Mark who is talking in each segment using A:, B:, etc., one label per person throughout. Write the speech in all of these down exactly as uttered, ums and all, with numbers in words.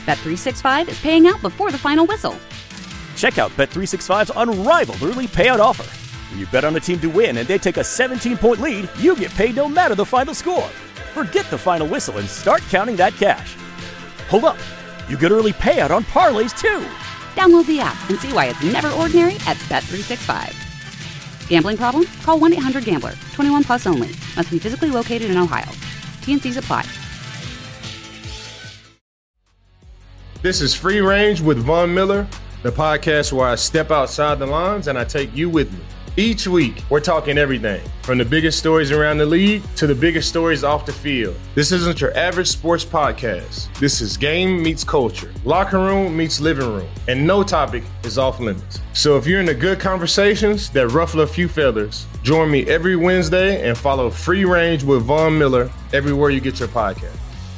A: Bet three sixty-five is paying out before the final whistle.
B: Check out Bet three sixty-five's unrivaled early payout offer. When you bet on a team to win and they take a seventeen-point lead, you get paid no matter the final score. Forget the final whistle and start counting that cash. Hold up. You get early payout on parlays, too.
A: Download the app and see why it's never ordinary at Bet three sixty-five. Gambling problem? Call one eight hundred gambler. twenty-one plus only. Must be physically located in Ohio. T N Cs apply.
C: This is Free Range with Von Miller, the podcast where I step outside the lines and I take you with me. Each week, we're talking everything from the biggest stories around the league to the biggest stories off the field. This isn't your average sports podcast. This is game meets culture, locker room meets living room, and no topic is off limits. So if you're into good conversations that ruffle a few feathers, join me every Wednesday and follow Free Range with Von Miller everywhere you get your podcast.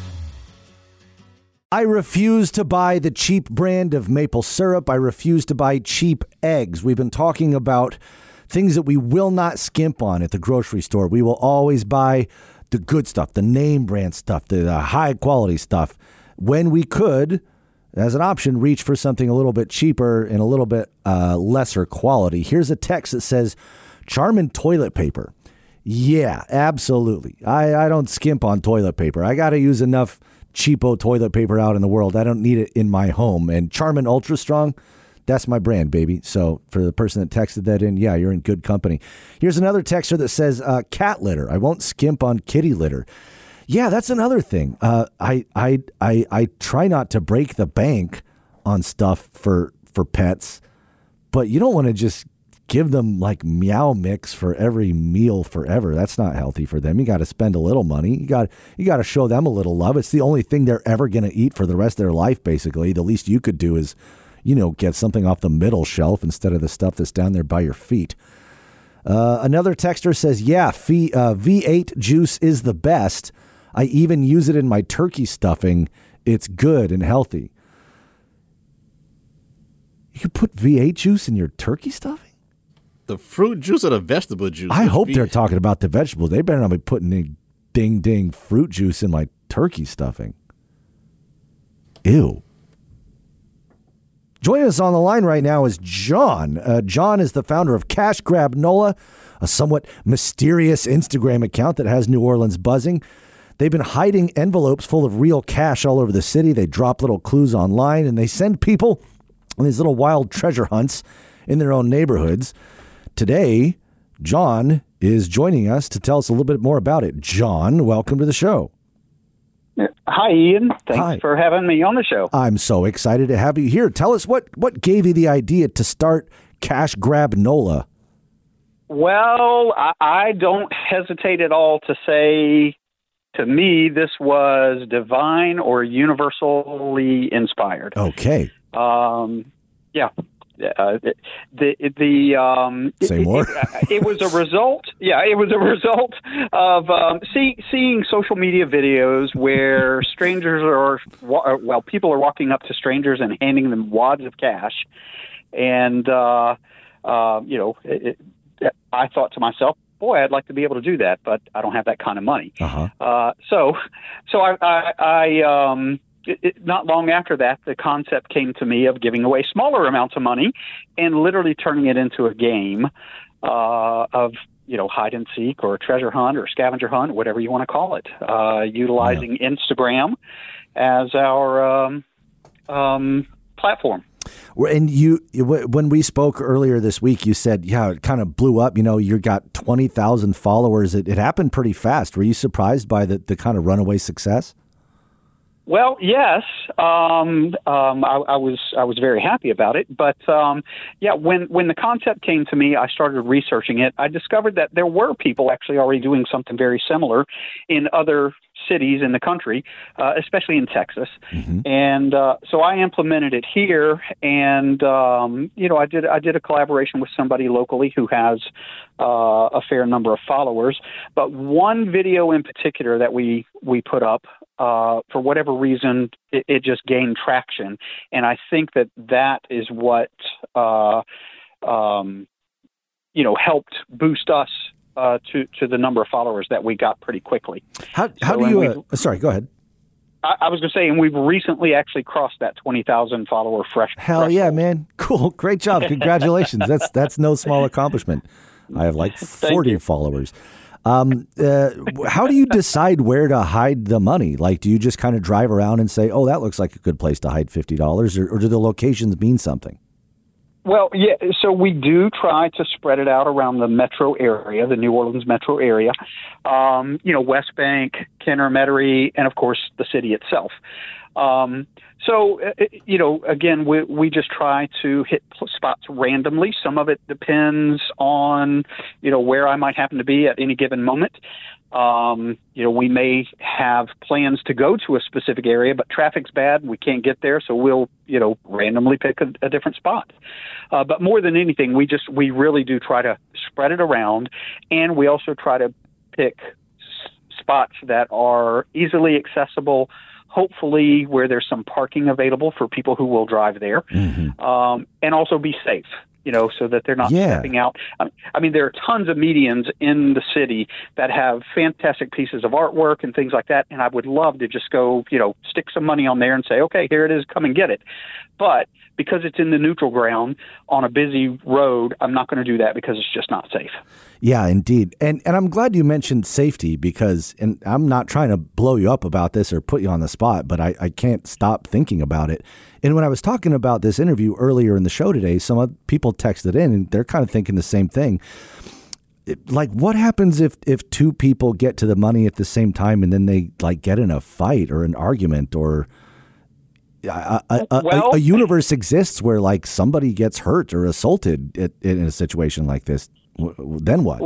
D: I refuse to buy the cheap brand of maple syrup. I refuse to buy cheap eggs. We've been talking about things that we will not skimp on at the grocery store. We will always buy the good stuff, the name brand stuff, the, the high quality stuff. When we could, as an option, reach for something a little bit cheaper and a little bit uh, lesser quality. Here's a text that says, Charmin toilet paper. Yeah, absolutely. I, I don't skimp on toilet paper. I got to use enough cheapo toilet paper out in the world. I don't need it in my home. And Charmin Ultra Strong, that's my brand, baby. So for the person that texted that in, yeah, you're in good company. Here's another texter that says uh, cat litter. I won't skimp on kitty litter. Yeah, that's another thing. Uh, I, I I I try not to break the bank on stuff for for pets, but you don't want to just give them like Meow Mix for every meal forever. That's not healthy for them. You got to spend a little money. You got you got to show them a little love. It's the only thing they're ever going to eat for the rest of their life, basically. The least you could do is, you know, get something off the middle shelf instead of the stuff that's down there by your feet. Uh, another texter says, yeah, V, uh, V eight juice is the best. I even use it in my turkey stuffing. It's good and healthy. You can put V eight juice in your turkey stuffing?
E: The fruit juice or the vegetable juice?
D: I hope they're talking about the vegetables. They better not be putting any ding ding fruit juice in my turkey stuffing. Ew. Joining us on the line right now is John. Uh, John is the founder of Cash Grab Nola, a somewhat mysterious Instagram account that has New Orleans buzzing. They've been hiding envelopes full of real cash all over the city. They drop little clues online, and they send people on these little wild treasure hunts in their own neighborhoods. Today, John is joining us to tell us a little bit more about it. John, welcome to the show.
F: Hi, Ian. Thanks
D: Hi.
F: for having me on the show.
D: I'm so excited to have you here. Tell us what, what gave you the idea to start Cash Grab Nola?
F: Well, I, I don't hesitate at all to say, to me, this was divine or universally inspired.
D: Okay.
F: Um, yeah. Uh, the the um,
D: Say
F: it,
D: more.
F: It, it was a result. Yeah, it was a result of um, see, seeing social media videos where strangers are well, people are walking up to strangers and handing them wads of cash, and uh, uh, you know, it, it, I thought to myself, boy, I'd like to be able to do that, but I don't have that kind of money.
D: Uh-huh.
F: Uh, so, so I, I, I um. It, it, not long after that, the concept came to me of giving away smaller amounts of money and literally turning it into a game uh, of, you know, hide and seek or treasure hunt or scavenger hunt, whatever you want to call it, uh, utilizing yeah. Instagram as our um, um, platform.
D: And you, when we spoke earlier this week, you said, yeah, it kind of blew up. You know, you got twenty thousand followers. It, it happened pretty fast. Were you surprised by the, the kind of runaway success?
F: Well, yes, um, um, I, I was I was very happy about it. But um, yeah, when when the concept came to me, I started researching it. I discovered that there were people actually already doing something very similar in other cities in the country, uh, especially in Texas. Mm-hmm. And uh, so I implemented it here. And um, you know, I did I did a collaboration with somebody locally who has uh, a fair number of followers. But one video in particular that we we put up. Uh, for whatever reason, it, it just gained traction. And I think that that is what, uh, um, you know, helped boost us uh, to, to the number of followers that we got pretty quickly.
D: How, how
F: so,
D: do you, uh, sorry, go ahead.
F: I, I was going to say, and we've recently actually crossed that twenty thousand follower fresh.
D: Hell
F: threshold.
D: yeah, man. Cool. Great job. Congratulations. that's that's no small accomplishment. I have like forty
F: you.
D: followers. Um, uh, how do you decide where to hide the money? Like, do you just kind of drive around and say, oh, that looks like a good place to hide fifty dollars, or, or do the locations mean something?
F: Well, yeah, so we do try to spread it out around the metro area, the New Orleans metro area, um, you know, West Bank, Kenner, Metairie, and, of course, the city itself. Um, so, uh, you know, again, we, we just try to hit spots randomly. Some of it depends on, you know, where I might happen to be at any given moment. Um, you know, we may have plans to go to a specific area, but traffic's bad. We can't get there. So we'll, you know, randomly pick a, a different spot. Uh, but more than anything, we just, we really do try to spread it around. And we also try to pick s- spots that are easily accessible, hopefully where there's some parking available for people who will drive there, mm-hmm. um, and also be safe. You know, so that they're not
D: yeah.
F: stepping out. I mean, there are tons of medians in the city that have fantastic pieces of artwork and things like that. And I would love to just go, you know, stick some money on there and say, okay, here it is, come and get it. But because it's in the neutral ground on a busy road, I'm not going to do that because it's just not safe.
D: Yeah, indeed. And and I'm glad you mentioned safety because, and I'm not trying to blow you up about this or put you on the spot, but I, I can't stop thinking about it. And when I was talking about this interview earlier in the show today, some other people texted in and they're kind of thinking the same thing. It, like, what happens if, if two people get to the money at the same time and then they like get in a fight or an argument or a, a, a,
F: well,
D: a, a universe exists where like somebody gets hurt or assaulted at, in a situation like this? Then what?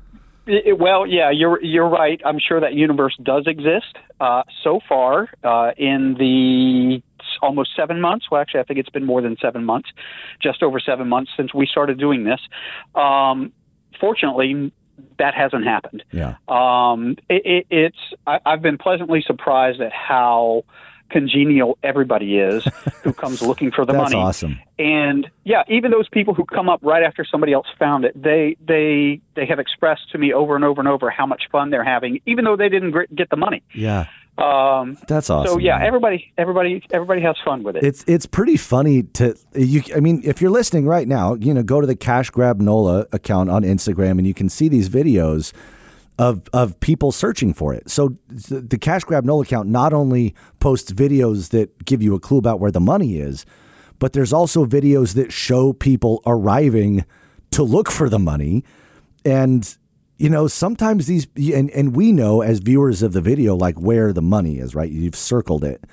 F: Well, yeah, you're you're right. I'm sure that universe does exist. Uh, so far, uh, in the almost seven months, well, actually, I think it's been more than seven months, just over seven months since we started doing this. Um, fortunately, that hasn't happened.
D: Yeah.
F: Um, it, it, it's I, I've been pleasantly surprised at how congenial everybody is who comes looking for the
D: That's
F: money.
D: That's awesome.
F: And yeah, even those people who come up right after somebody else found it, they they they have expressed to me over and over and over how much fun they're having, even though they didn't get the money.
D: Yeah.
F: Um,
D: That's awesome.
F: So yeah,
D: man.
F: everybody, everybody, everybody has fun with it.
D: It's it's pretty funny to you. I mean, if you're listening right now, you know, go to the Cash Grab NOLA account on Instagram, and you can see these videos of of people searching for it. So the Cash Grab NOLA account not only posts videos that give you a clue about where the money is, but there's also videos that show people arriving to look for the money. And you know, sometimes these, and, and we know as viewers of the video, like where the money is, right? You've circled it.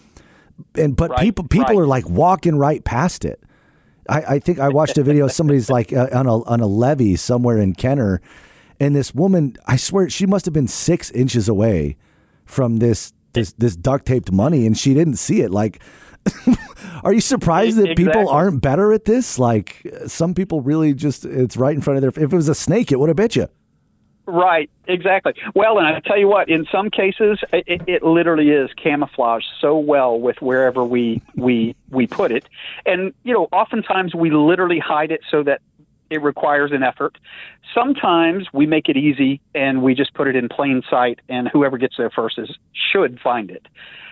D: And, but
F: right,
D: people, people
F: right.
D: are like walking right past it. I, I think I watched a video. Somebody's like uh, on a, on a levee somewhere in Kenner. And this woman, I swear she must have been six inches away from this, this, this duct taped money. And she didn't see it. Like, are you surprised that
F: exactly.
D: people aren't better at this? Like some people really just, it's right in front of their, if it was a snake, it would have bit you.
F: Right, exactly. Well, and I tell you what, in some cases, it, it literally is camouflaged so well with wherever we, we we put it. And, you know, oftentimes we literally hide it so that it requires an effort. Sometimes we make it easy and we just put it in plain sight, and whoever gets there first is should find it.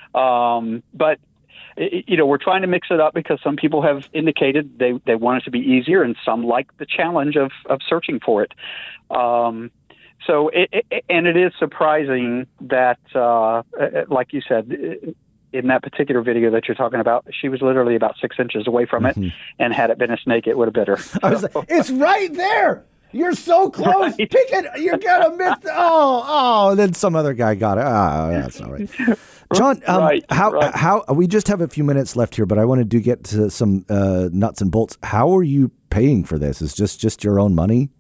F: Um, but you know, we're trying to mix it up because some people have indicated they, they want it to be easier, and some like the challenge of, of searching for it. Um, so, it, it, and it is surprising that, uh, like you said, in that particular video that you're talking about, she was literally about six inches away from it, mm-hmm. and had it been a snake, it would have bit her. So.
D: I was like, it's right there. You're so close. Right. Pick it. You're gonna miss. Oh, oh. And then some other guy got it. Oh, that's all right. John, um,
F: right,
D: how
F: right.
D: how we just have a few minutes left here, but I wanted to get to some uh, nuts and bolts. How are you paying for this? Is just just your own money?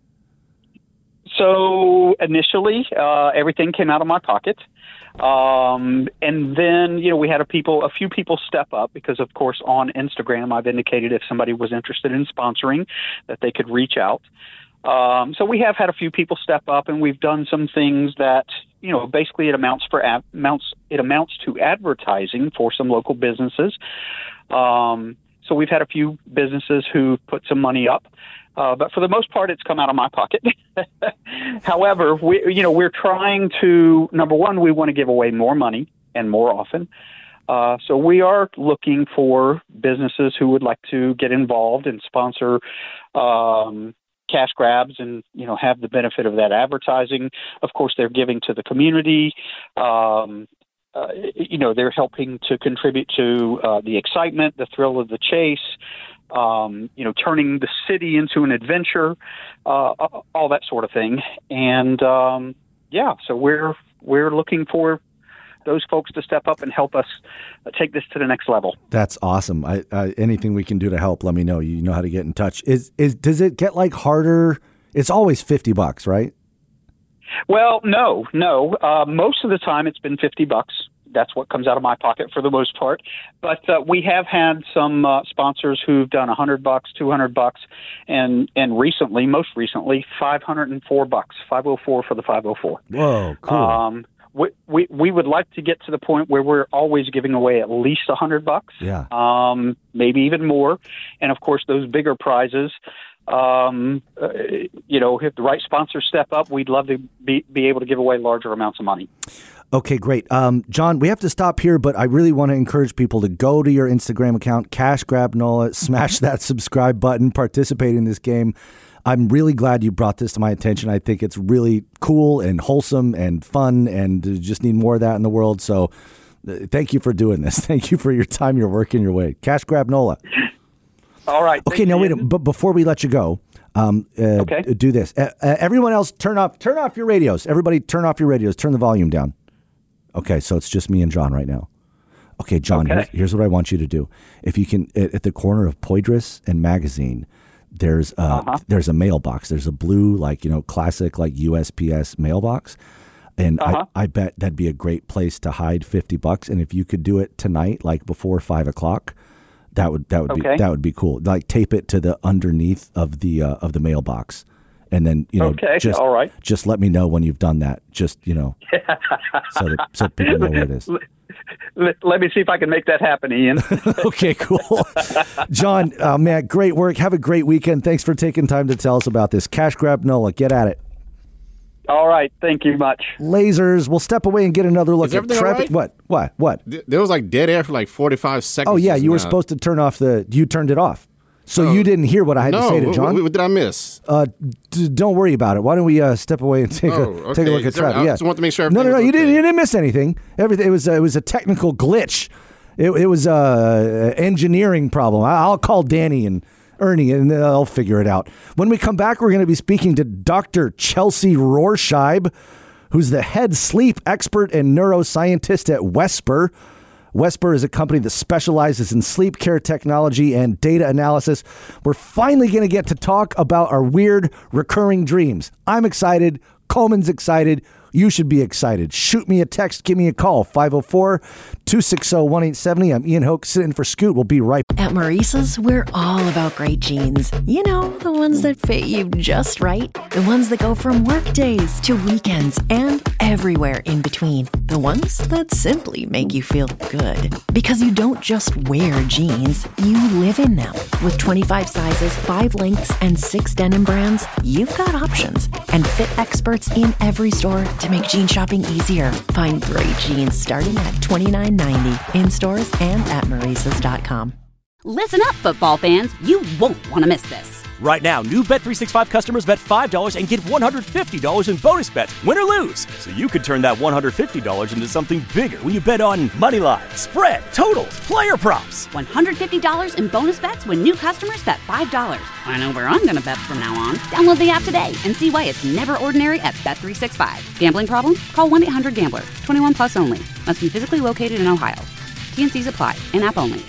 F: So initially, uh, everything came out of my pocket, um, and then you know we had a people, a few people step up because, of course, on Instagram, I've indicated if somebody was interested in sponsoring, that they could reach out. Um, so we have had a few people step up, and we've done some things that, you know, basically it amounts for ad, amounts it amounts to advertising for some local businesses. Um, so we've had a few businesses who put some money up, uh, but for the most part, it's come out of my pocket. However, we, you know, we're trying to, number one, we want to give away more money and more often. Uh, so we are looking for businesses who would like to get involved and sponsor um, cash grabs and, you know, have the benefit of that advertising. Of course, they're giving to the community. Um, uh, you know, they're helping to contribute to uh, the excitement, the thrill of the chase, um, you know, turning the city into an adventure, uh, all that sort of thing. And, um, yeah, so we're we're looking for those folks to step up and help us take this to the next level.
D: That's awesome. I, uh, anything we can do to help, let me know. You know how to get in touch. Is is does it get like harder? It's always fifty bucks, right?
F: Well, no, no. Uh, most of the time, it's been fifty bucks. That's what comes out of my pocket for the most part. But uh, we have had some uh, sponsors who've done a hundred bucks, two hundred bucks, and and recently, most recently, five hundred and four bucks, five oh four for the five oh four.
D: Whoa, cool.
F: Um, We, we we would like to get to the point where we're always giving away at least a hundred bucks,
D: yeah,
F: um, maybe even more, and of course those bigger prizes. Um, uh, you know, if the right sponsors step up, we'd love to be be able to give away larger amounts of money.
D: Okay, great, um, John. We have to stop here, but I really want to encourage people to go to your Instagram account, Cash Grab Nola, smash that subscribe button, participate in this game. I'm really glad you brought this to my attention. I think it's really cool and wholesome and fun, and just need more of that in the world. So uh, thank you for doing this. Thank you for your time, your work, and your way. Cash Grab Nola.
F: All right.
D: Okay, now wait, but before we let you go, um, uh,
F: okay.
D: do this. Uh, uh, everyone else, turn off, turn off your radios. Everybody turn off your radios. Turn the volume down. Okay, so it's just me and John right now. Okay, John,
F: okay.
D: Here's, here's what I want you to do. If you can, at, at the corner of Poydras and Magazine, There's a, uh-huh. there's a mailbox. There's a blue, like, you know, classic, like U S P S mailbox. And uh-huh. I, I bet that'd be a great place to hide fifty bucks. And if you could do it tonight, like before five o'clock, that would, that would
F: okay.
D: be, that would be cool. Like tape it to the underneath of the, uh, of the mailbox. And then, you know,
F: okay.
D: just,
F: All right.
D: just let me know when you've done that. Just, you know, so that, so people know where it is.
F: Let, let me see if I can make that happen, Ian.
D: Okay, cool. John, uh, man, great work. Have a great weekend. Thanks for taking time to tell us about this. Cash Grab Nola, get at it.
F: All right. Thank you much.
D: Lasers. We'll step away and get another look
E: Is
D: at traffic.
E: Right?
D: What? What? What?
E: There was like dead air for like forty-five seconds.
D: Oh, yeah. You
E: now.
D: were supposed to turn off the, you turned it off. So
E: oh.
D: you didn't hear what I had
E: no,
D: to say to John?
E: What, what did I miss?
D: Uh, d- don't worry about it. Why don't we uh, step away and take
E: oh,
D: a
E: okay.
D: take a look at traffic?
E: I
D: yeah.
E: just want to make sure.
D: No, no, no.
E: Was
D: You
E: okay.
D: didn't. You didn't miss anything. Everything. It was. Uh, it was a technical glitch. It, it was a engineering problem. I, I'll call Danny and Ernie, and they'll figure it out. When we come back, we're going to be speaking to Doctor Chelsea Rorscheib, who's the head sleep expert and neuroscientist at Wesper. Wesper is a company that specializes in sleep care technology and data analysis. We're finally going to get to talk about our weird recurring dreams. I'm excited. Coleman's excited. You should be excited. Shoot me a text. Give me a call. five oh four, two six zero, one eight seven zero. I'm Ian Hoke, sitting for Scoot. We'll be right back.
G: At Maurice's, we're all about great jeans. You know, the ones that fit you just right. The ones that go from work days to weekends and everywhere in between. The ones that simply make you feel good. Because you don't just wear jeans, you live in them. With twenty-five sizes, five lengths, and six denim brands, you've got options. And fit experts in every store to make jean shopping easier. Find great jeans starting at twenty-nine ninety in stores and at Maurices dot com.
A: Listen up, football fans. You won't want to miss this.
B: Right now, new Bet three sixty-five customers bet five dollars and get one hundred fifty dollars in bonus bets, win or lose. So you could turn that one hundred fifty dollars into something bigger when you bet on money line, spread, totals, player props.
A: one hundred fifty dollars in bonus bets when new customers bet five dollars. I know where I'm going to bet from now on. Download the app today and see why it's never ordinary at Bet three sixty-five. Gambling problem? Call one eight hundred gambler. twenty-one plus only. Must be physically located in Ohio. T N Cs apply. In-app only.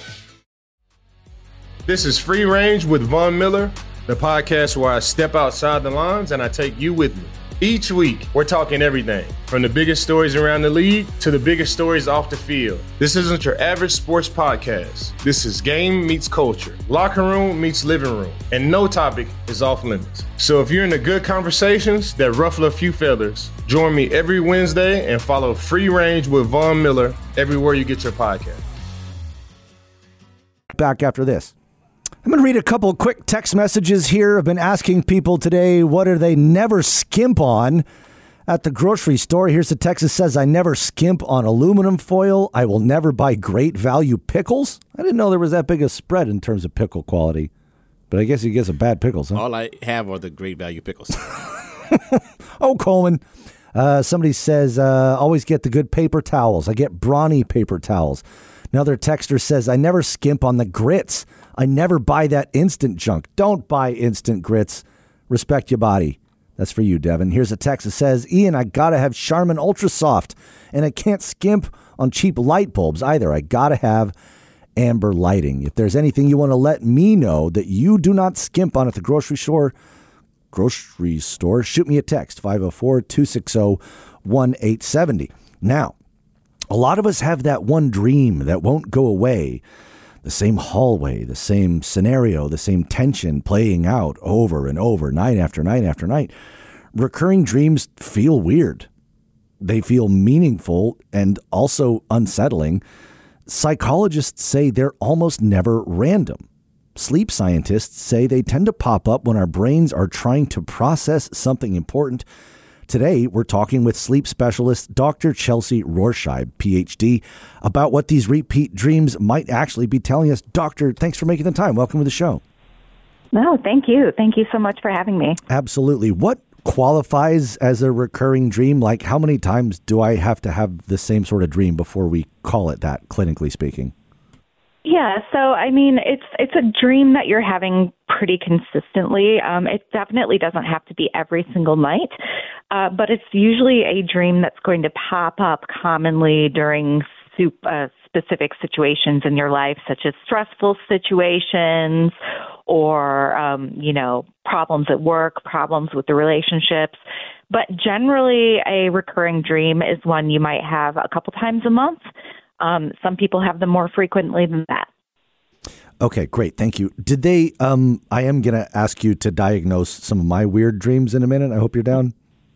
C: This is Free Range with Von Miller, the podcast where I step outside the lines and I take you with me. Each week, we're talking everything from the biggest stories around the league to the biggest stories off the field. This isn't your average sports podcast. This is game meets culture, locker room meets living room, and no topic is off limits. So if you're into good conversations that ruffle a few feathers, join me every Wednesday and follow Free Range with Von Miller everywhere you get your podcast.
D: Back after this. I'm going to read a couple quick text messages here. I've been asking people today, what do they never skimp on? At the grocery store, here's the text that says, I never skimp on aluminum foil. I will never buy great value pickles. I didn't know there was that big a spread in terms of pickle quality. But I guess you get some bad pickles, huh?
E: All I have are the great value pickles.
D: Oh, Coleman. Uh, somebody says, uh, always get the good paper towels. I get brawny paper towels. Another texter says, I never skimp on the grits. I never buy that instant junk. Don't buy instant grits. Respect your body. That's for you, Devin. Here's a text that says, Ian, I got to have Charmin Ultra Soft, and I can't skimp on cheap light bulbs either. I got to have amber lighting. If there's anything you want to let me know that you do not skimp on at the grocery store, grocery store, shoot me a text, five oh four, two six oh, one eight seven oh. Now, a lot of us have that one dream that won't go away. The same hallway, the same scenario, the same tension playing out over and over, night after night after night. Recurring dreams feel weird. They feel meaningful and also unsettling. Psychologists say they're almost never random. Sleep scientists say they tend to pop up when our brains are trying to process something important. Today, we're talking with sleep specialist Doctor Chelsea Rorscheid, P H D, about what these repeat dreams might actually be telling us. Doctor, thanks for making the time. Welcome to the show.
H: No, thank you. Thank you so much for having me.
D: Absolutely. What qualifies as a recurring dream? Like, how many times do I have to have the same sort of dream before we call it that, clinically speaking?
H: Yeah, so I mean, it's it's a dream that you're having pretty consistently. Um, it definitely doesn't have to be every single night, uh, but it's usually a dream that's going to pop up commonly during soup, uh, specific situations in your life, such as stressful situations or, um, you know, problems at work, problems with the relationships. But generally, a recurring dream is one you might have a couple times a month. Um, some people have them more frequently than that.
D: Okay, great. Thank you. Did they, um, I am going to ask you to diagnose some of my weird dreams in a minute. I hope you're down.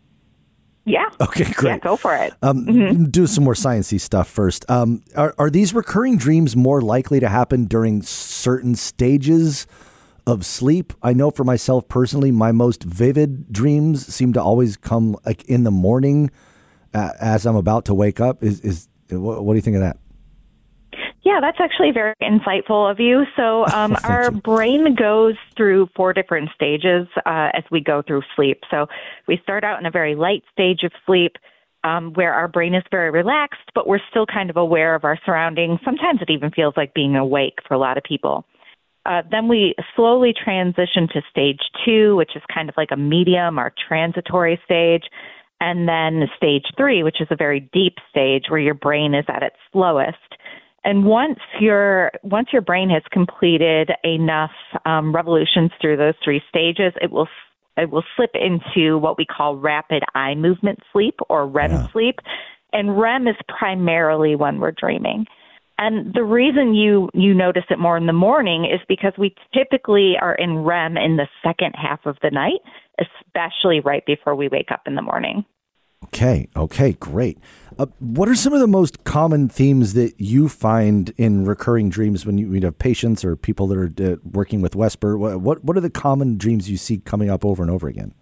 H: Yeah.
D: Okay, great.
H: Yeah, go for it.
D: Um,
H: mm-hmm.
D: Do some more sciencey stuff first. Um, are, are these recurring dreams more likely to happen during certain stages of sleep? I know for myself personally, my most vivid dreams seem to always come like in the morning uh, as I'm about to wake up. Is, is What, what do you think of that?
H: Yeah, that's actually very insightful of you. So um, our
D: you.
H: brain goes through four different stages uh, as we go through sleep. So we start out in a very light stage of sleep um, where our brain is very relaxed, but we're still kind of aware of our surroundings. Sometimes it even feels like being awake for a lot of people. Uh, then we slowly transition to stage two, which is kind of like a medium or transitory stage. And then stage three, which is a very deep stage where your brain is at its slowest. And once your once your brain has completed enough um, revolutions through those three stages, it will it will slip into what we call rapid eye movement sleep, or R E M yeah. sleep. And R E M is primarily when we're dreaming. And the reason you, you notice it more in the morning is because we typically are in R E M in the second half of the night, especially right before we wake up in the morning.
D: Okay. Okay, great. Uh, what are some of the most common themes that you find in recurring dreams when you, you have patients or people that are uh, working with Wesper? What, what what are the common dreams you see coming up over and over again?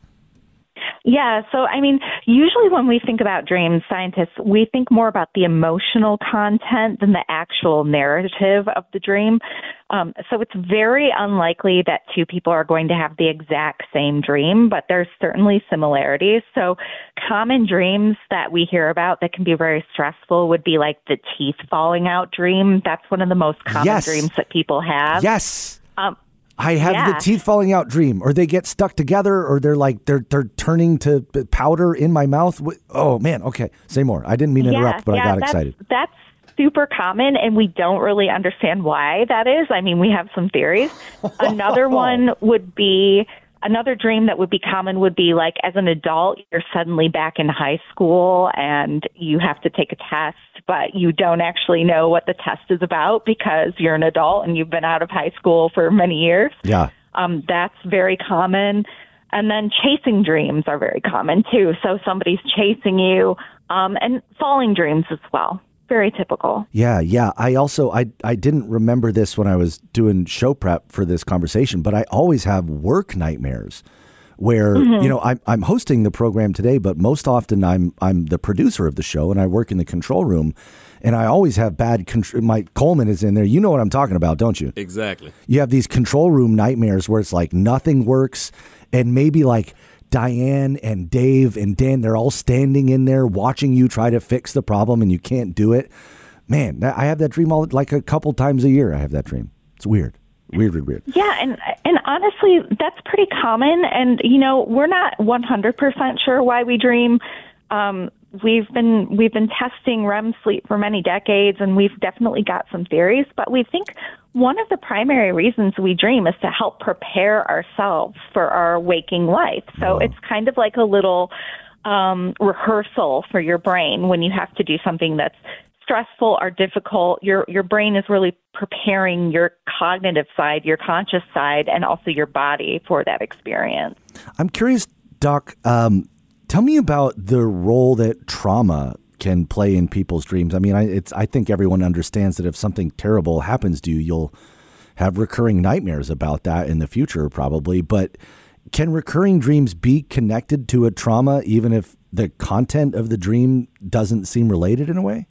H: Yeah, so I mean, usually when we think about dreams, scientists, we think more about the emotional content than the actual narrative of the dream. Um, so it's very unlikely that two people are going to have the exact same dream, but there's certainly similarities. So common dreams that we hear about that can be very stressful would be like the teeth falling out dream. That's one of the most common
D: yes.
H: dreams that people have.
D: Yes.
H: Um,
D: I have
H: yeah.
D: the teeth falling out dream, or they get stuck together, or they're like they're they're turning to powder in my mouth. Oh man, okay, say more. I didn't mean to
H: yeah,
D: interrupt, but
H: yeah,
D: I got
H: that's,
D: excited.
H: That's super common, and we don't really understand why that is. I mean, we have some theories. Another one would be another dream that would be common would be like as an adult, you're suddenly back in high school and you have to take a test, but you don't actually know what the test is about because you're an adult and you've been out of high school for many years.
D: Yeah.
H: Um, that's very common. And then chasing dreams are very common too. So somebody's chasing you, um, and falling dreams as well. Very typical.
D: Yeah, yeah. I also, I, I didn't remember this when I was doing show prep for this conversation, but I always have work nightmares where,
H: Mm-hmm.
D: you know, I'm, I'm hosting the program today, but most often I'm I'm the producer of the show and I work in the control room, and I always have bad control. My Coleman is in there. You know what I'm talking about, don't you?
E: Exactly.
D: You have these control room nightmares where it's like nothing works, and maybe like Diane and Dave and Dan, they're all standing in there watching you try to fix the problem and you can't do it. Man, that, I have that dream all like a couple times a year. I have that dream. It's weird. Weird, weird, weird.
H: Yeah, and and honestly, that's pretty common. And, you know, we're not one hundred percent sure why we dream. Um, we've been we've been testing R E M sleep for many decades, and we've definitely got some theories. But we think one of the primary reasons we dream is to help prepare ourselves for our waking life. So it's kind of like a little um, rehearsal for your brain when you have to do something that's stressful or difficult. Your your brain is really preparing your cognitive side, your conscious side, and also your body for that experience.
D: I'm curious, Doc, um, tell me about the role that trauma can play in people's dreams. I mean, I, it's I think everyone understands that if something terrible happens to you, you'll have recurring nightmares about that in the future, probably. But can recurring dreams be connected to a trauma, even if the content of the dream doesn't seem related in a way?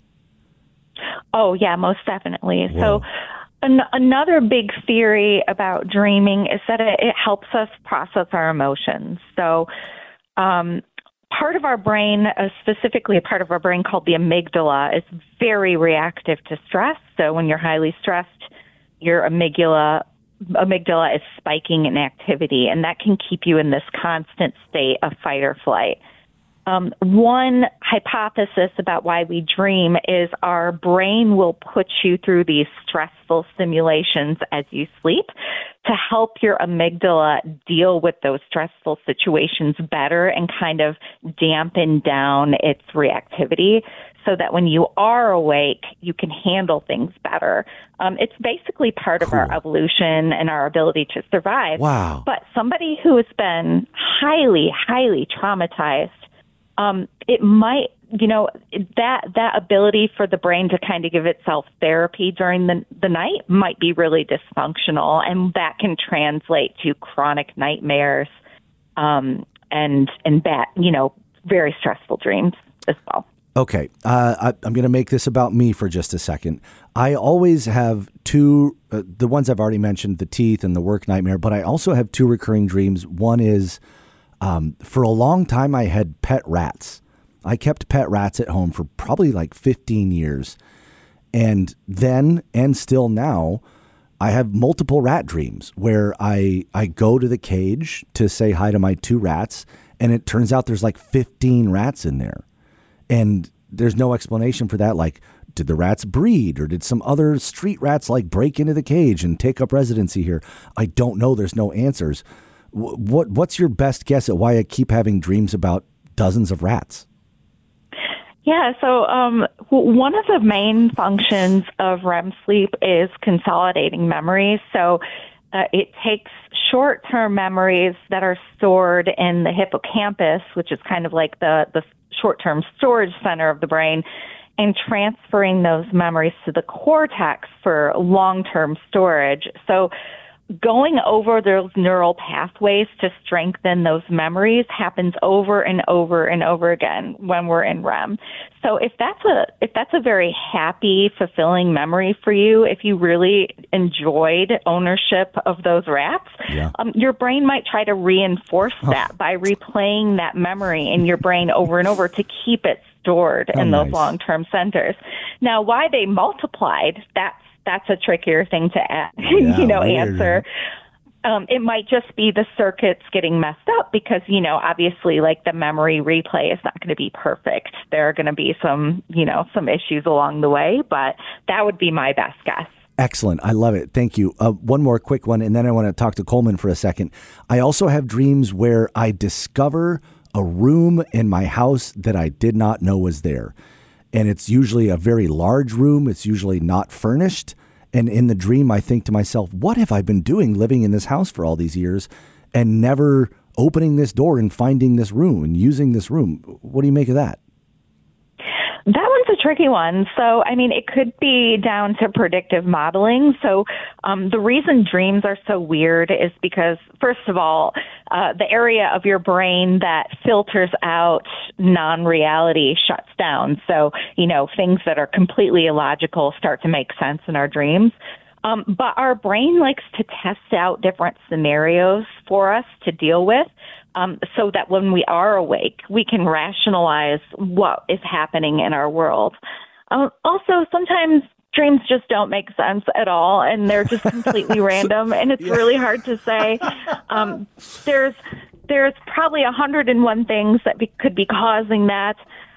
H: Oh, yeah, most definitely.
D: Whoa.
H: So an- another big theory about dreaming is that it, it helps us process our emotions. So um, part of our brain, uh, specifically a part of our brain called the amygdala, is very reactive to stress. So when you're highly stressed, your amygdala amygdala is spiking in activity, and that can keep you in this constant state of fight or flight. Um, one hypothesis about why we dream is our brain will put you through these stressful simulations as you sleep to help your amygdala deal with those stressful situations better and kind of dampen down its reactivity so that when you are awake, you can handle things better. Um, it's basically part of our evolution and our ability to survive.
D: Wow.
H: But somebody who has been highly, highly traumatized, Um, it might, you know, that that ability for the brain to kind of give itself therapy during the, the night might be really dysfunctional, and that can translate to chronic nightmares um, and and bad, you know, very stressful dreams as well.
D: Okay, uh, I, I'm going to make this about me for just a second. I always have two, uh, the ones I've already mentioned, the teeth and the work nightmare, but I also have two recurring dreams. One is, Um, for a long time, I had pet rats. I kept pet rats at home for probably like fifteen years. And then, and still now, I have multiple rat dreams where I, I go to the cage to say hi to my two rats, and it turns out there's like fifteen rats in there. And there's no explanation for that. Like, did the rats breed, or did some other street rats like break into the cage and take up residency here? I don't know. There's no answers. What what's your best guess at why I keep having dreams about dozens of rats?
H: Yeah, so um, one of the main functions of R E M sleep is consolidating memories. So uh, it takes short-term memories that are stored in the hippocampus, which is kind of like the, the short-term storage center of the brain, and transferring those memories to the cortex for long-term storage. So going over those neural pathways to strengthen those memories happens over and over and over again when we're in R E M. So if that's a if that's a very happy, fulfilling memory for you, if you really enjoyed ownership of those rats,
D: yeah.
H: um, your brain might try to reinforce
D: oh.
H: that by replaying that memory in your brain over and over to keep it stored
D: oh,
H: in those
D: nice.
H: long-term centers. Now, why they multiplied, that's That's a trickier thing to add,
D: Yeah,
H: you know,
D: weird.
H: answer. Um, it might just be the circuits getting messed up because, you know, obviously, like the memory replay is not going to be perfect. There are going to be some, you know, some issues along the way, but that would be my best guess.
D: Excellent. I love it. Thank you. Uh, one more quick one, and then I want to talk to Coleman for a second. I also have dreams where I discover a room in my house that I did not know was there. And it's usually a very large room. It's usually not furnished. And in the dream, I think to myself, what have I been doing living in this house for all these years and never opening this door and finding this room and using this room? What do you make of that?
H: That one's a tricky one. So, I mean, it could be down to predictive modeling. So, um, the reason dreams are so weird is because, first of all, uh, the area of your brain that filters out non-reality shuts down. So, you know, things that are completely illogical start to make sense in our dreams. Um, but our brain likes to test out different scenarios for us to deal with. Um, so that when we are awake, we can rationalize what is happening in our world. Um, also, sometimes dreams just don't make sense at all, and they're just completely random, and it's yeah. really hard to say. Um, there's there's probably one hundred and one things that be, could be causing that.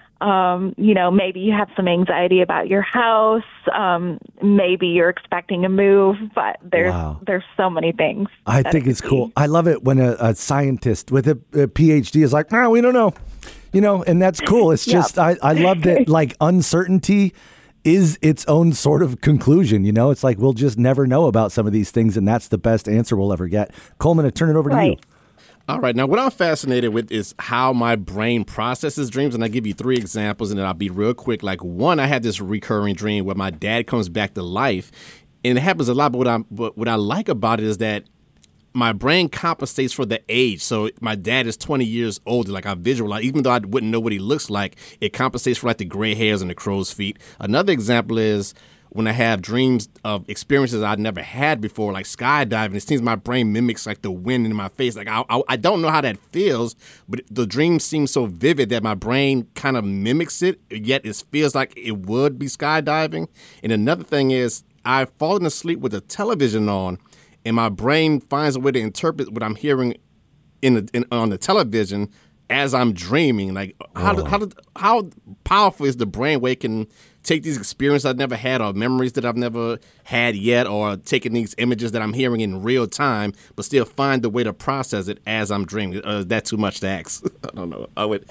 H: Um, you know, maybe you have some anxiety about your house. Um, maybe you're expecting a move, but there's wow. there's so many things.
D: I think it it's cool. Be. I love it when a, a scientist with a, a P H D is like, no, we don't know, you know, and that's cool. It's just, yep. I, I love that, like, uncertainty is its own sort of conclusion. You know, it's like, we'll just never know about some of these things, and that's the best answer we'll ever get. Coleman, I turn it over right. to you.
E: All right. Now, what I'm fascinated with is how my brain processes dreams. And I'll give you three examples, and then I'll be real quick. Like, one, I had this recurring dream where my dad comes back to life. And it happens a lot. But what, I'm, but what I like about it is that my brain compensates for the age. So my dad is twenty years older. Like, I visualize, even though I wouldn't know what he looks like, it compensates for, like, the gray hairs and the crow's feet. Another example is when I have dreams of experiences I'd never had before, like skydiving. It seems my brain mimics, like, the wind in my face. Like, I, I, I don't know how that feels, but the dream seems so vivid that my brain kind of mimics it, yet it feels like it would be skydiving. And another thing is I've fallen asleep with the television on, and my brain finds a way to interpret what I'm hearing in, the, in on the television as I'm dreaming. Like, how oh. how how powerful is the brain where it can take these experiences I've never had, or memories that I've never had yet, or taking these images that I'm hearing in real time, but still find the way to process it as I'm dreaming. Uh, is that too much to ask? I don't know. I would.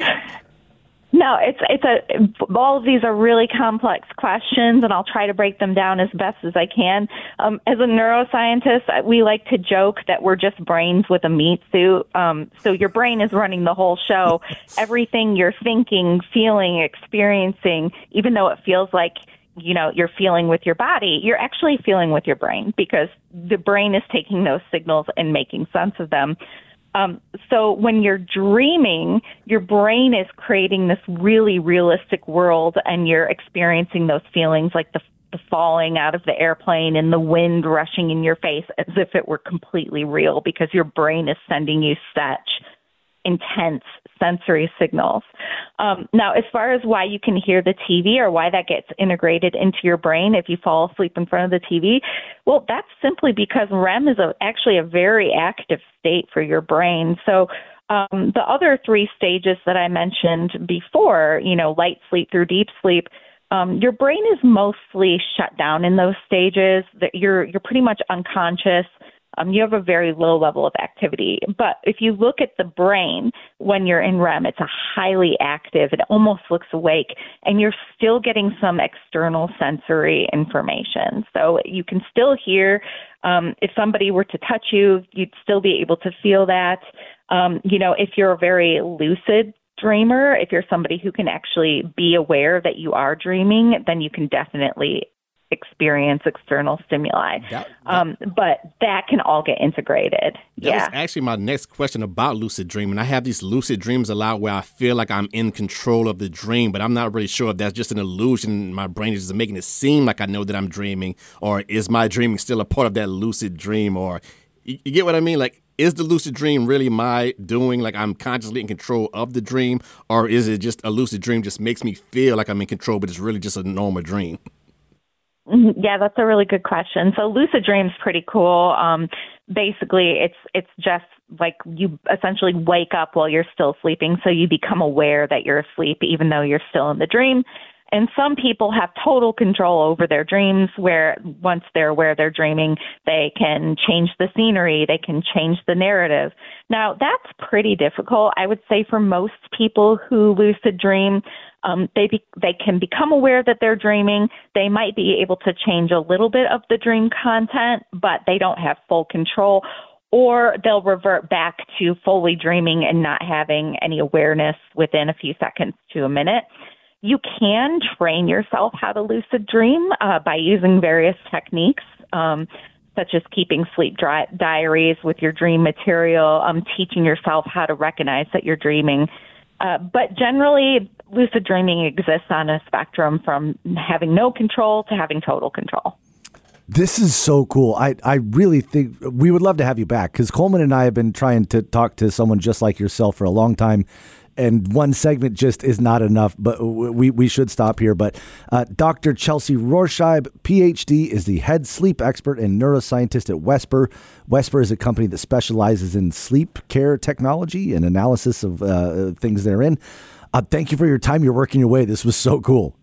H: No, it's it's a. All of these are really complex questions, and I'll try to break them down as best as I can. Um, as a neuroscientist, we like to joke that we're just brains with a meat suit. Um, so your brain is running the whole show. Everything you're thinking, feeling, experiencing, even though it feels like, you know, you're feeling with your body, you're actually feeling with your brain, because the brain is taking those signals and making sense of them. Um, so when you're dreaming, your brain is creating this really realistic world, and you're experiencing those feelings like the, the falling out of the airplane and the wind rushing in your face as if it were completely real, because your brain is sending you such intense sensory signals. Um, now, as far as why you can hear the T V or why that gets integrated into your brain if you fall asleep in front of the T V, well, that's simply because R E M is a, actually a very active state for your brain. So um, the other three stages that I mentioned before, you know, light sleep through deep sleep, um, your brain is mostly shut down in those stages. That you're you're pretty much unconscious. Um, you have a very low level of activity. But if you look at the brain when you're in R E M, it's a highly active, it almost looks awake, and you're still getting some external sensory information. So you can still hear, um, if somebody were to touch you, you'd still be able to feel that. Um, you know, if you're a very lucid dreamer, if you're somebody who can actually be aware that you are dreaming, then you can definitely experience external stimuli. That, that, um, but that can all get integrated.
E: That
H: yeah.
E: was actually my next question about lucid dreaming. I have these lucid dreams a lot where I feel like I'm in control of the dream, but I'm not really sure if that's just an illusion. My brain is just making it seem like I know that I'm dreaming, or is my dreaming still a part of that lucid dream? Or you, you get what I mean? Like, is the lucid dream really my doing, like I'm consciously in control of the dream, or is it just a lucid dream just makes me feel like I'm in control, but it's really just a normal dream?
H: Yeah, that's a really good question. So lucid dream's pretty cool. Um, basically, it's it's just like you essentially wake up while you're still sleeping, so you become aware that you're asleep even though you're still in the dream. And some people have total control over their dreams, where once they're aware they're dreaming, they can change the scenery, they can change the narrative. Now, that's pretty difficult. I would say for most people who lucid dream, um, they be, they can become aware that they're dreaming. They might be able to change a little bit of the dream content, but they don't have full control. Or they'll revert back to fully dreaming and not having any awareness within a few seconds to a minute. You can train yourself how to lucid dream uh, by using various techniques, um, such as keeping sleep dri- diaries with your dream material, um, teaching yourself how to recognize that you're dreaming. Uh, but generally, lucid dreaming exists on a spectrum from having no control to having total control.
D: This is so cool. I, I really think we would love to have you back because Coleman and I have been trying to talk to someone just like yourself for a long time. And one segment just is not enough, but we, we should stop here. But uh, Doctor Chelsea Rorscheib, P H D, is the head sleep expert and neuroscientist at Wesper. Wesper is a company that specializes in sleep care technology and analysis of uh, things therein. Uh, thank you for your time. You're working your way. This was so cool.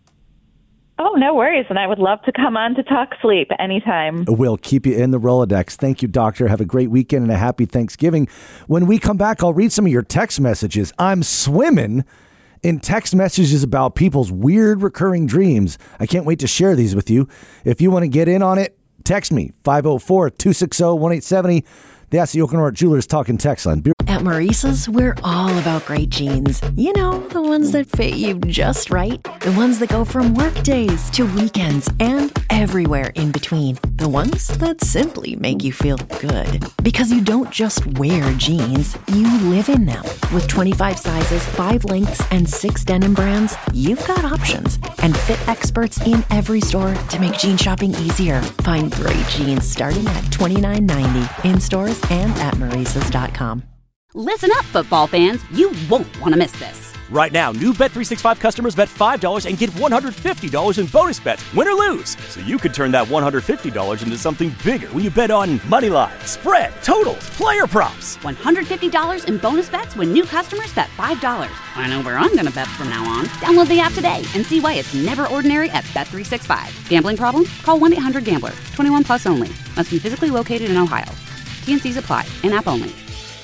H: Oh, no worries. And I would love to come on to talk sleep anytime.
D: We'll keep you in the Rolodex. Thank you, Doctor. Have a great weekend and a happy Thanksgiving. When we come back, I'll read some of your text messages. I'm swimming in text messages about people's weird recurring dreams. I can't wait to share these with you. If you want to get in on it, text me, five oh four, two six zero, one eight seven zero. That's the Oakenroar Jewelers Talking Text line. Be-
G: At Maurice's, we're all about great jeans. You know, the ones that fit you just right. The ones that go from work days to weekends and everywhere in between. The ones that simply make you feel good. Because you don't just wear jeans, you live in them. With twenty-five sizes, five lengths, and six denim brands, you've got options. And fit experts in every store to make jean shopping easier. Find great jeans starting at twenty-nine ninety in stores and at maurices dot com.
A: Listen up, football fans. You won't want to miss this.
B: Right now, new Bet three sixty-five customers bet five dollars and get one hundred fifty dollars in bonus bets, win or lose. So you could turn that one hundred fifty dollars into something bigger when you bet on money line, spread, totals, player props.
A: one hundred fifty dollars in bonus bets when new customers bet five dollars. I know where I'm going to bet from now on. Download the app today and see why it's never ordinary at Bet three sixty-five. Gambling problem? Call one eight hundred gambler. twenty-one plus only. Must be physically located in Ohio. T N Cs apply. In-app only.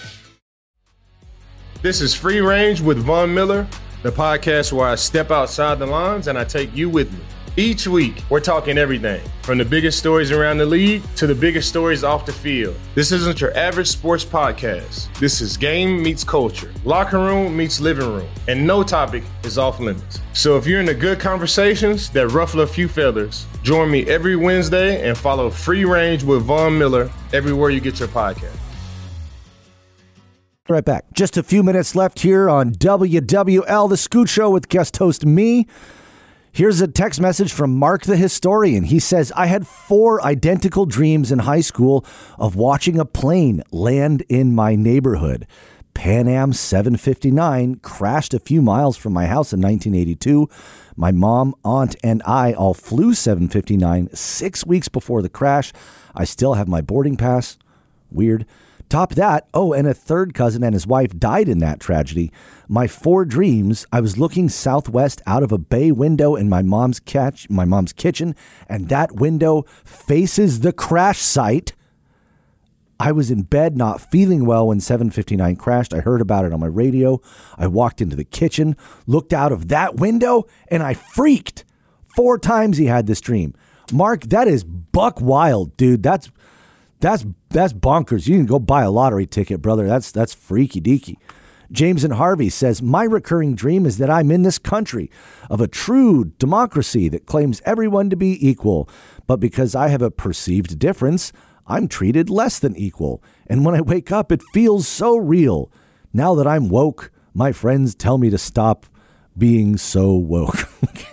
C: This is Free Range with Von Miller, the podcast where I step outside the lines and I take you with me. Each week, we're talking everything from the biggest stories around the league to the biggest stories off the field. This isn't your average sports podcast. This is game meets culture, locker room meets living room, and no topic is off limits. So if you're into good conversations that ruffle a few feathers, join me every Wednesday and follow Free Range with Von Miller everywhere you get your podcast.
D: Right back. Just a few minutes left here on W W L, The Scoot Show with guest host me. Here's a text message from Mark the Historian. He says, I had four identical dreams in high school of watching a plane land in my neighborhood. Pan Am seven fifty-nine crashed a few miles from my house in nineteen eighty-two. My mom, aunt, and I all flew seven fifty-nine six weeks before the crash. I still have my boarding pass. Weird. Top that, oh, and a third cousin and his wife died in that tragedy. My four dreams, I was looking southwest out of a bay window in my mom's catch, my mom's kitchen, and that window faces the crash site. I was in bed not feeling well when seven fifty-nine crashed. I heard about it on my radio. I walked into the kitchen, looked out of that window, and I freaked. Four times he had this dream. Mark, that is buck wild, dude. That's That's that's bonkers. You can go buy a lottery ticket, brother. That's that's freaky deaky. James and Harvey says, my recurring dream is that I'm in this country of a true democracy that claims everyone to be equal. But because I have a perceived difference, I'm treated less than equal. And when I wake up, it feels so real. Now that I'm woke, my friends tell me to stop being so woke.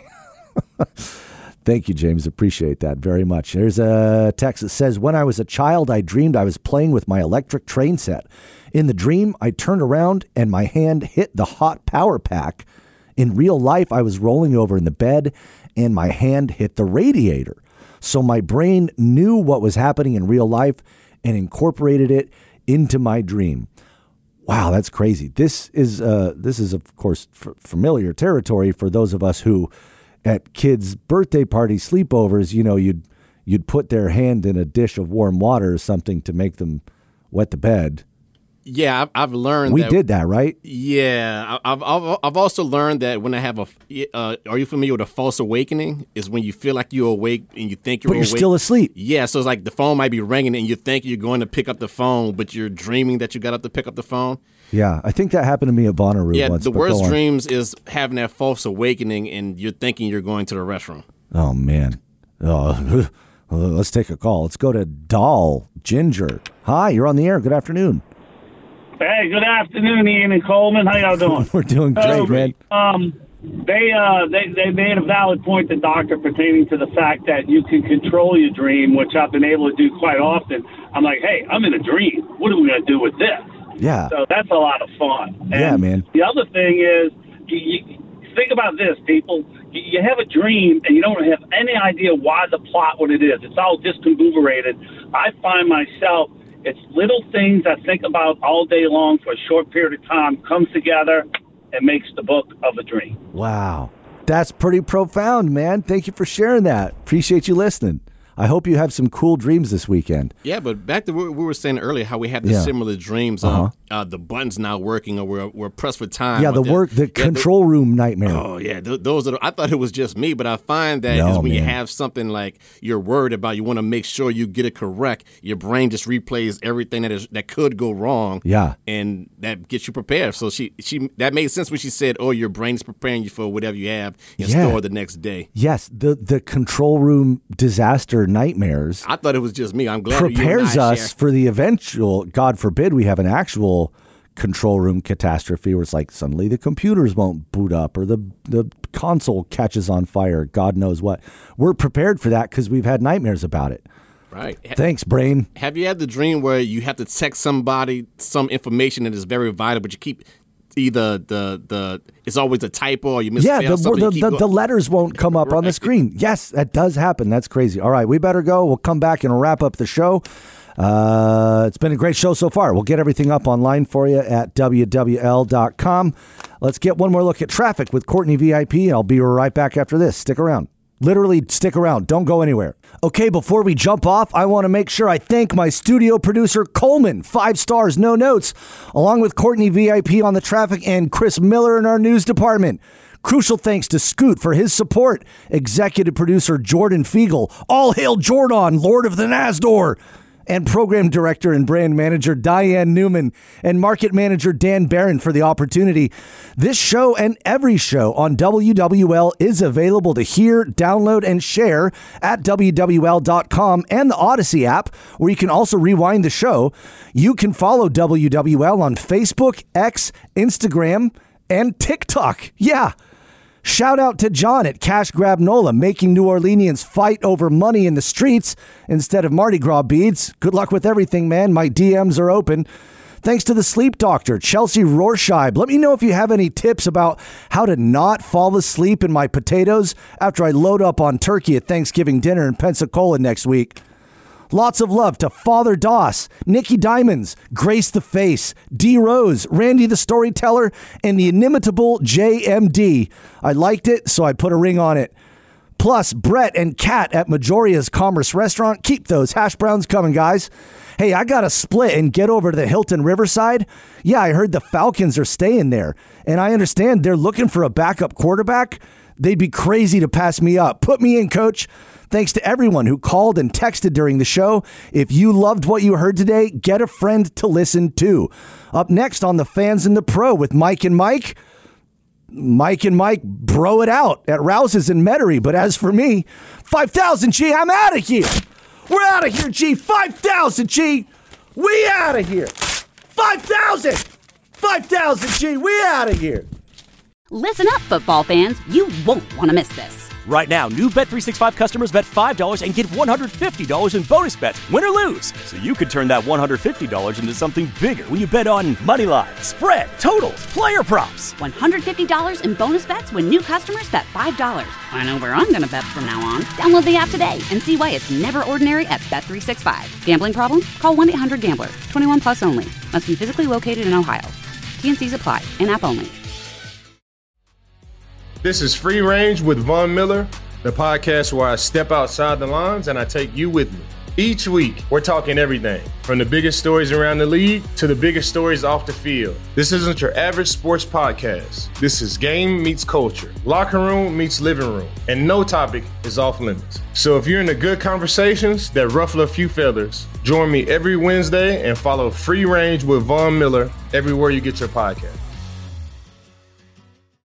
D: Thank you, James. Appreciate that very much. There's a text that says, when I was a child, I dreamed I was playing with my electric train set. In the dream, I turned around and my hand hit the hot power pack. In real life, I was rolling over in the bed and my hand hit the radiator. So my brain knew what was happening in real life and incorporated it into my dream. Wow, that's crazy. This is, uh, this is of course, f- familiar territory for those of us who at kids' birthday party sleepovers, you know, you'd you'd put their hand in a dish of warm water or something to make them wet the bed.
E: Yeah, I've, I've learned.
D: We
E: that,
D: did that, right?
E: Yeah, I've I've I've also learned that when I have a, uh, are you familiar with a false awakening? Is when you feel like you're awake and you think you're
D: but you're
E: awake.
D: still asleep.
E: Yeah, so it's like the phone might be ringing and you think you're going to pick up the phone, but you're dreaming that you got up to pick up the phone.
D: Yeah, I think that happened to me at Bonnaroo
E: Yeah,
D: once.
E: the
D: but
E: worst
D: go on.
E: dreams is having that false awakening and you're thinking you're going to the restroom.
D: Oh, man. Oh, let's take a call. Let's go to Doll Ginger. Hi, you're on the air. Good afternoon.
I: Hey, good afternoon, Ian and Coleman. How y'all doing?
D: We're doing great,
I: uh,
D: man.
I: Um, they, uh, they they made a valid point, the doctor, pertaining to the fact that you can control your dream, which I've been able to do quite often. I'm like, hey, I'm in a dream. What are we going to do with this?
D: Yeah.
I: So that's a lot of fun. And
D: yeah, man.
I: The other thing is, you, you, think about this, people. You, you have a dream, and you don't have any idea why the plot, what it is. It's all discombobulated. I find myself, it's little things I think about all day long for a short period of time, comes together and makes the book of a dream.
D: Wow. That's pretty profound, man. Thank you for sharing that. Appreciate you listening. I hope you have some cool dreams this weekend.
E: Yeah, but back to what we were saying earlier, how we had the
D: Yeah.
E: similar dreams.
D: Uh-huh.
E: Uh, uh, the button's not working, or we're, we're pressed for time.
D: Yeah,
E: or
D: the work, the
E: yeah,
D: control room nightmare.
E: Oh, yeah. Th- those are the, I thought it was just me, but I find that
D: No,
E: is when you
D: man.
E: have something like you're worried about, you want to make sure you get it correct, your brain just replays everything that is that could go wrong.
D: Yeah.
E: And that gets you prepared. So she she that made sense when she said, oh, your brain's preparing you for whatever you have in
D: Yeah.
E: store the next day.
D: Yes, the, the control room disaster nightmares
E: I thought it was just me. I'm glad that you and
D: prepares
E: I
D: us
E: share.
D: for the eventual, God forbid, we have an actual control room catastrophe where it's like suddenly the computers won't boot up or the, the console catches on fire, God knows what. We're prepared for that because we've had nightmares about it.
E: Right.
D: Thanks, brain.
E: Have you had the dream where you have to text somebody some information that is very vital, but you keep either the the it's always a typo or you misspell
D: Yeah, the,
E: something?
D: the,
E: you keep
D: the,
E: go-
D: the letters won't come up on the
E: Right.
D: screen. Yes, that does happen. That's crazy. All right, we better go. We'll come back and wrap up the show. Uh, it's been a great show so far. We'll get everything up online for you at W W L dot com. Let's get one more look at traffic with Courtney V I P. I'll be right back after this. Stick around. Literally stick around. Don't go anywhere. Okay, before we jump off, I want to make sure I thank my studio producer, Coleman, five stars, no notes, along with Courtney V I P on the traffic and Chris Miller in our news department. Crucial thanks to Scoot for his support. Executive producer, Jordan Fiegel. All hail Jordan, Lord of the Nasdor. And program director and brand manager Diane Newman and market manager Dan Barron for the opportunity. This show and every show on W W L is available to hear, download, and share at W W L dot com and the Odyssey app, where you can also rewind the show. You can follow W W L on Facebook, X, Instagram, and TikTok. Yeah. Shout out to John at Cash Grab Nola, making New Orleanians fight over money in the streets instead of Mardi Gras beads. Good luck with everything, man. My D Ms are open. Thanks to the sleep doctor, Chelsea Rorscheib. Let me know if you have any tips about how to not fall asleep in my potatoes after I load up on turkey at Thanksgiving dinner in Pensacola next week. Lots of love to Father Doss, Nikki Diamonds, Grace the Face, D Rose, Randy the Storyteller, and the inimitable J M D. I liked it, so I put a ring on it. Plus, Brett and Kat at Majoria's Commerce Restaurant. Keep those hash browns coming, guys. Hey, I got to split and get over to the Hilton Riverside. Yeah, I heard the Falcons are staying there, and I understand they're looking for a backup quarterback. They'd be crazy to pass me up. Put me in, coach. Thanks to everyone who called and texted during the show. If you loved what you heard today, get a friend to listen to. Up next on The Fans and the Pro with Mike and Mike. Mike and Mike bro it out at Rouse's in Metairie. But as for me, five thousand, G, I'm out of here. We're out of here, G. five thousand, G. We out of here. five thousand. five thousand, G. We out of here.
A: Listen up, football fans. You won't want to miss this.
B: Right now, new Bet three sixty-five customers bet five dollars and get one hundred fifty dollars in bonus bets, win or lose. So you could turn that one hundred fifty dollars into something bigger when you bet on money line, spread, totals, player props.
A: one hundred fifty dollars in bonus bets when new customers bet five dollars. I know where I'm going to bet from now on. Download the app today and see why it's never ordinary at Bet three sixty-five. Gambling problem? Call one eight hundred gambler. twenty-one plus only. Must be physically located in Ohio. T and Cs apply. In-app only.
C: This is Free Range with Von Miller, the podcast where I step outside the lines and I take you with me. Each week, we're talking everything from the biggest stories around the league to the biggest stories off the field. This isn't your average sports podcast. This is game meets culture, locker room meets living room, and no topic is off limits. So if you're into good conversations that ruffle a few feathers, join me every Wednesday and follow Free Range with Von Miller everywhere you get your podcast.